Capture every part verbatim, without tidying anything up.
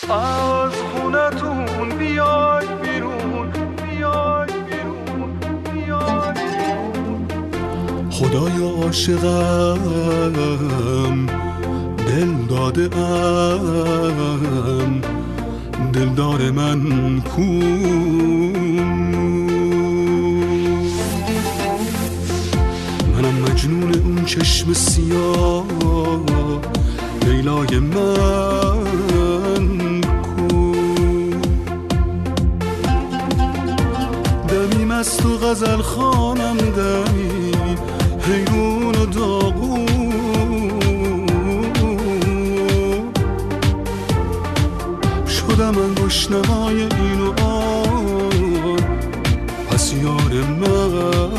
از خونتون بیای بیرون، بیای بیرون، بیای بیرون. خدایا عاشقم، دل داده ام، دلدار من کو؟ منم مجنون اون چشم سیاه، لیلای من کو؟ دمی مست و غزل خوانم، دمی حیرون و داغون، شدم انگشنه های این و آن، پس یار من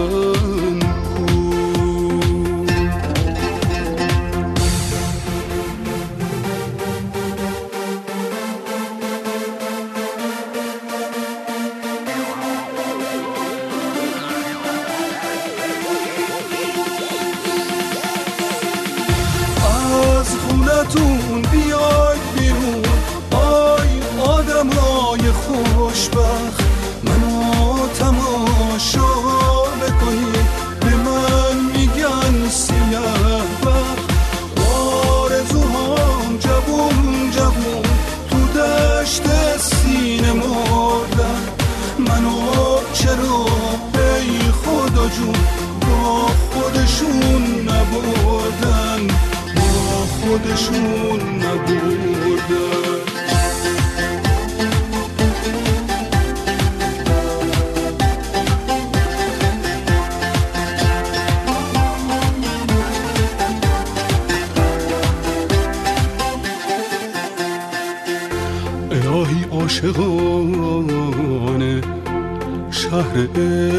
خونتون بیاید بیرون، آی آدمای خوشبخت، منو تماشا بکنید، به من میگن سیاه بخت. آرزوهام جوون جوون تو دشت سینه مردن، منو چرا ای خدا جون با خودشون نبردن، خودشون نبردن. الهی عاشقانه شهر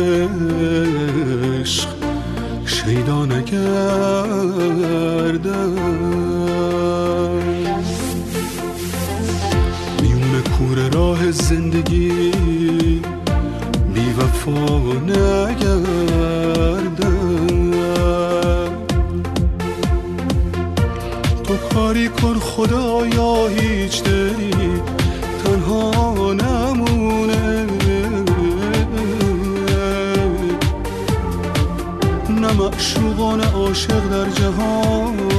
عشق، شیدا نگردن میون کوره راه زندگی، بی وفا نگردن. تو کاری کن خدایا هیچ دلی تنها نمونه، نه معشوقان عاشق در جهان